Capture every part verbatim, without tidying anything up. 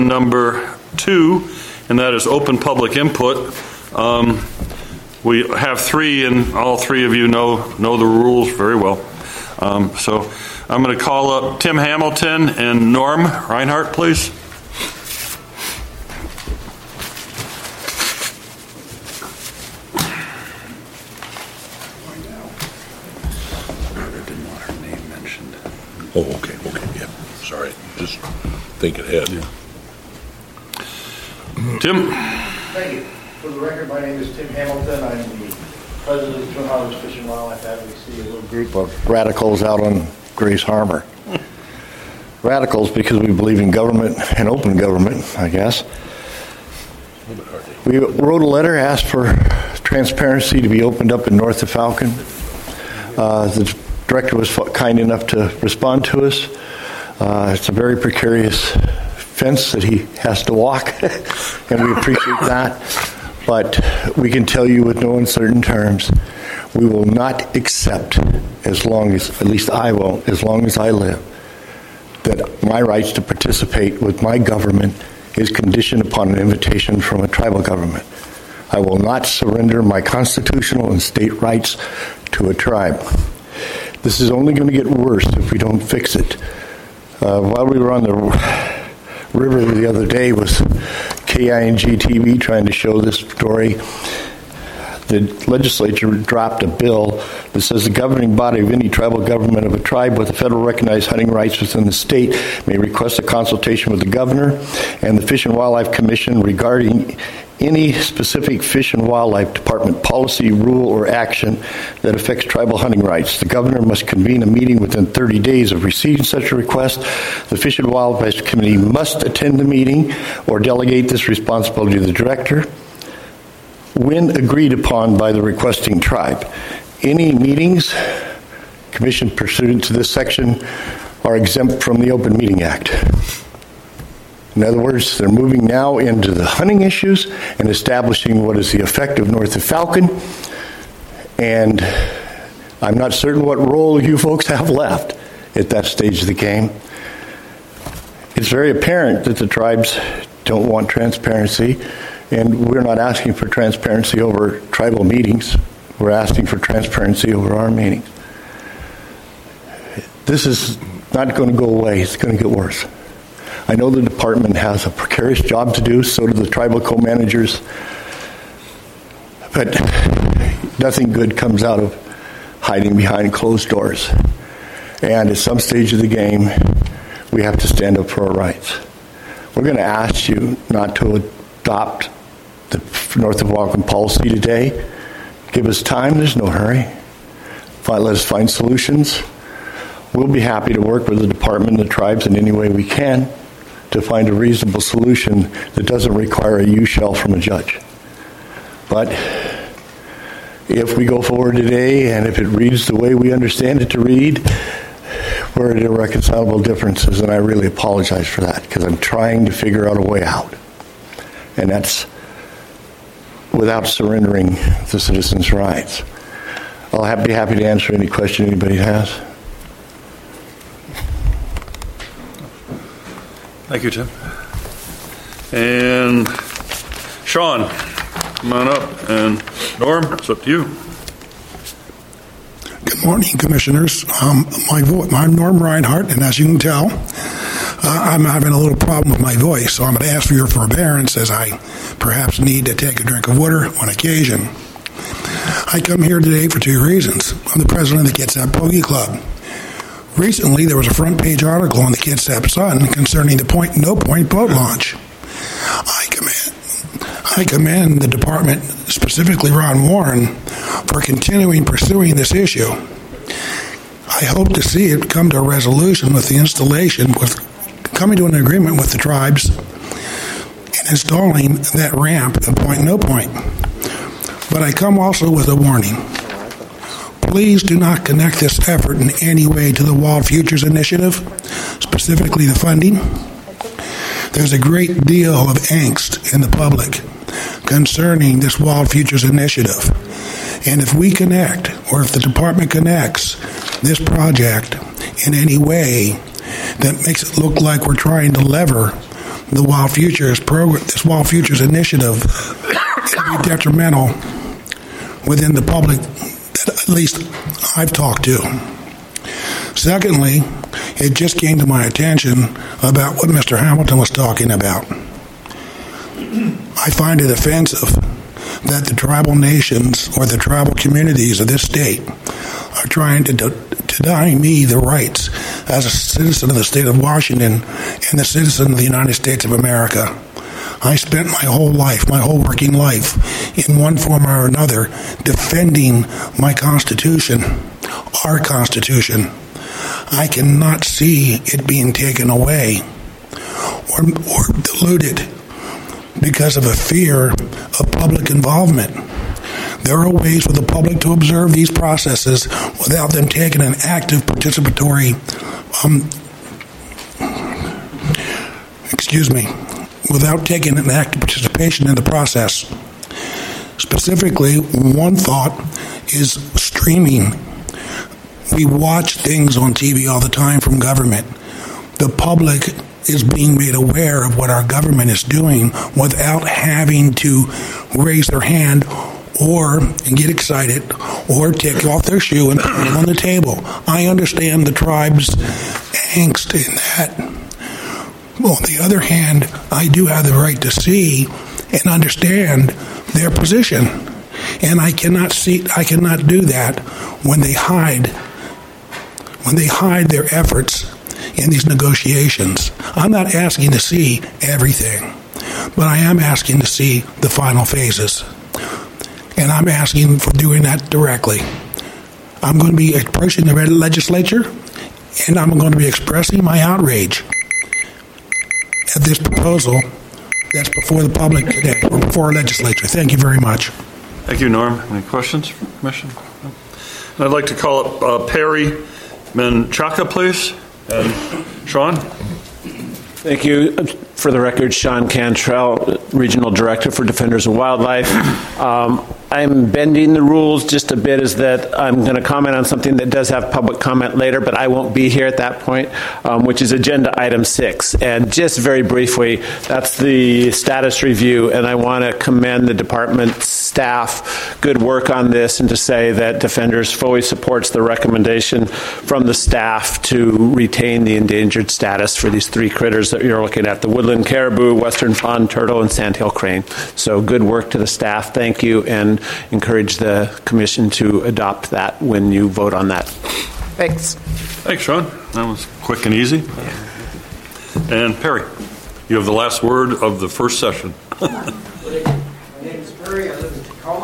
number two, and that is open public input. Um, we have three, and all three of you know know the rules very well. Um, so I'm going to call up Tim Hamilton and Norm Reinhardt, please. Oh, okay, okay, yeah. Sorry, just think ahead. Yeah. Tim? Thank you. For the record, my name is Tim Hamilton. I'm the president of Twin Highlands Fish and Wildlife Advocacy, a little group of radicals out on Grace Harbor. Radicals because we believe in government and open government, I guess. We wrote a letter, asked for transparency to be opened up in north of Falcon. Uh, the director was kind enough to respond to us. Uh, it's a very precarious fence that he has to walk, and we appreciate that. But we can tell you with no uncertain terms, we will not accept, as long as, at least I won't, as long as I live, that my rights to participate with my government is conditioned upon an invitation from a tribal government. I will not surrender my constitutional and state rights to a tribe. This is only going to get worse if we don't fix it. Uh, while we were on the river the other day with K I N G T V trying to show this story, the legislature dropped a bill that says the governing body of any tribal government of a tribe with federal recognized hunting rights within the state may request a consultation with the governor and the Fish and Wildlife Commission regarding any specific Fish and Wildlife Department policy, rule, or action that affects tribal hunting rights. The governor must convene a meeting within thirty days of receiving such a request. The Fish and Wildlife Committee must attend the meeting or delegate this responsibility to the director when agreed upon by the requesting tribe. Any meetings commissioned pursuant to this section are exempt from the Open Meeting Act. In other words, they're moving now into the hunting issues and establishing what is the effect of north of Falcon. And I'm not certain what role you folks have left at that stage of the game. It's very apparent that the tribes don't want transparency, and we're not asking for transparency over tribal meetings. We're asking for transparency over our meetings. This is not going to go away. It's going to get worse. I know the department has a precarious job to do, so do the tribal co-managers, but nothing good comes out of hiding behind closed doors. And at some stage of the game, we have to stand up for our rights. We're going to ask you not to adopt the North of Falcon policy today. Give us time. There's no hurry. Let us find solutions. We'll be happy to work with the department and the tribes in any way we can to find a reasonable solution that doesn't require a U-shell from a judge. But if we go forward today and if it reads the way we understand it to read, we're at irreconcilable differences, and I really apologize for that because I'm trying to figure out a way out. And that's without surrendering the citizens' rights. I'll be happy to answer any question anybody has. Thank you, Tim. And Sean, come on up. And Norm, it's up to you. Good morning, Commissioners. Um, my vo- I'm Norm Reinhardt, and as you can tell, uh, I'm having a little problem with my voice, so I'm going to ask for your forbearance as I perhaps need to take a drink of water on occasion. I come here today for two reasons. I'm the president of the Kitsap Pogie Club. Recently, there was a front-page article in the Kitsap Sun concerning the Point No Point boat launch. I commend, I commend the department, specifically Ron Warren, for continuing pursuing this issue. I hope to see it come to a resolution with the installation, with coming to an agreement with the tribes and installing that ramp at Point No Point. But I come also with a warning. Please do not connect this effort in any way to the Wild Futures Initiative, specifically the funding. There's a great deal of angst in the public concerning this Wild Futures Initiative. And if we connect, or if the department connects this project in any way that makes it look like we're trying to lever the Wild Futures program, this Wild Futures initiative, can be detrimental within the public that at least I've talked to. Secondly, it just came to my attention about what Mister Hamilton was talking about. I find it offensive that the tribal nations or the tribal communities of this state are trying to, to deny me the rights as a citizen of the state of Washington and a citizen of the United States of America. I spent my whole life, my whole working life, in one form or another, defending my Constitution, our Constitution. I cannot see it being taken away or, or diluted because of a fear of public involvement. There are ways for the public to observe these processes without them taking an active participatory, um, excuse me, without taking an active participation in the process. Specifically, one thought is streaming. We watch things on T V all the time from government. The public is being made aware of what our government is doing without having to raise their hand or get excited or take off their shoe and put it on the table. I understand the tribe's angst in that. Well, on the other hand, I do have the right to see and understand their position. And I cannot see I cannot do that when they hide when they hide their efforts in these negotiations. I'm not asking to see everything, but I am asking to see the final phases. And I'm asking for doing that directly. I'm going to be approaching the legislature, and I'm going to be expressing my outrage at this proposal that's before the public today, or before our legislature. Thank you very much. Thank you, Norm. Any questions from the Commission? No? I'd like to call up uh, Perry Menchaca, please. And Sean? Thank you. For the record, Sean Cantrell, Regional Director for Defenders of Wildlife. Um, I'm bending the rules just a bit, is that I'm going to comment on something that does have public comment later, but I won't be here at that point, um, which is agenda item six. And just very briefly, that's the status review, and I want to commend the department staff. Good work on this, and to say that Defenders fully supports the recommendation from the staff to retain the endangered status for these three critters that you're looking at, the woodland caribou, western fawn turtle, and sandhill crane. So good work to the staff. Thank you, and encourage the Commission to adopt that when you vote on that. Thanks. Thanks, Sean. That was quick and easy. And Perry, you have the last word of the first session. My name is Perry. I live in Tacoma.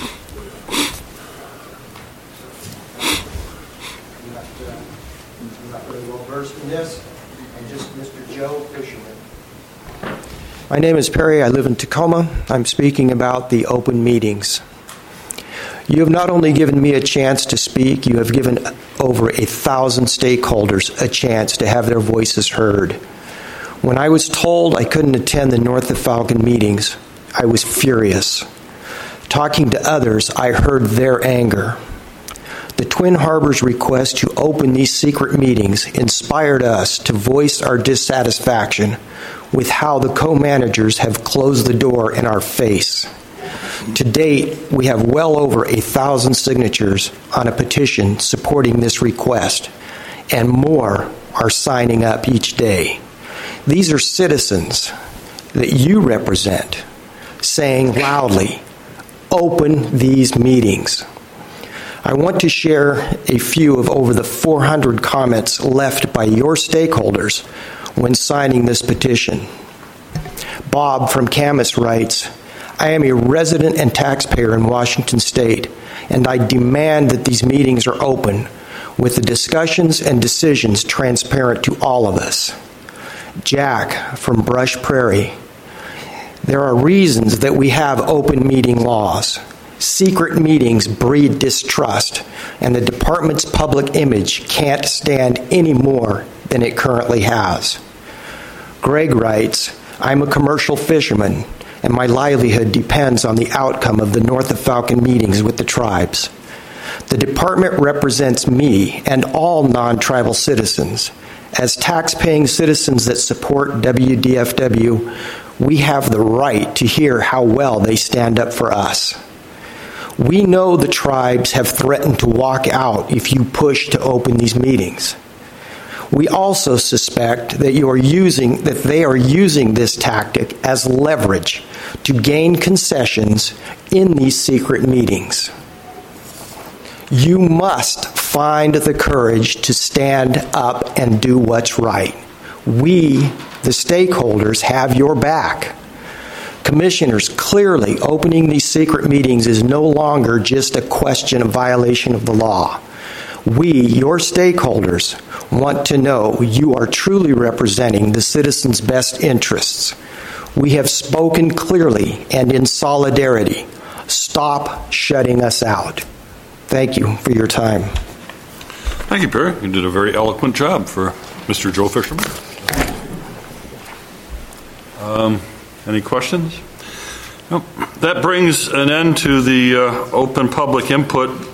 I'm not, uh, I'm not really well versed in this. I'm just Mister Joe Fisherman. My name is Perry. I live in Tacoma. I'm speaking about the open meetings. You have not only given me a chance to speak, you have given over a thousand stakeholders a chance to have their voices heard. When I was told I couldn't attend the North of Falcon meetings, I was furious. Talking to others, I heard their anger. The Twin Harbors request to open these secret meetings inspired us to voice our dissatisfaction with how the co-managers have closed the door in our face. To date, we have well over a thousand signatures on a petition supporting this request, and more are signing up each day. These are citizens that you represent saying loudly, open these meetings. I want to share a few of over the four hundred comments left by your stakeholders when signing this petition. Bob from Camas writes, I am a resident and taxpayer in Washington State, and I demand that these meetings are open with the discussions and decisions transparent to all of us. Jack from Brush Prairie, there are reasons that we have open meeting laws. Secret meetings breed distrust, and the department's public image can't stand any more than it currently has. Greg writes, I'm a commercial fisherman, and my livelihood depends on the outcome of the North of Falcon meetings with the tribes. The department represents me and all non-tribal citizens, As tax-paying citizens that support W D F W, we have the right to hear how well they stand up for us. We know the tribes have threatened to walk out if you push to open these meetings. We also suspect that you are using that they are using this tactic as leverage to gain concessions in these secret meetings. You must find the courage to stand up and do what's right. We, the stakeholders, have your back. Commissioners, clearly opening these secret meetings is no longer just a question of violation of the law. We, your stakeholders, want to know you are truly representing the citizens' best interests. We have spoken clearly and in solidarity. Stop shutting us out. Thank you for your time. Thank you, Perry. You did a very eloquent job for Mister Joe Fisherman. Um, any questions? Nope. That brings an end to the uh, open public input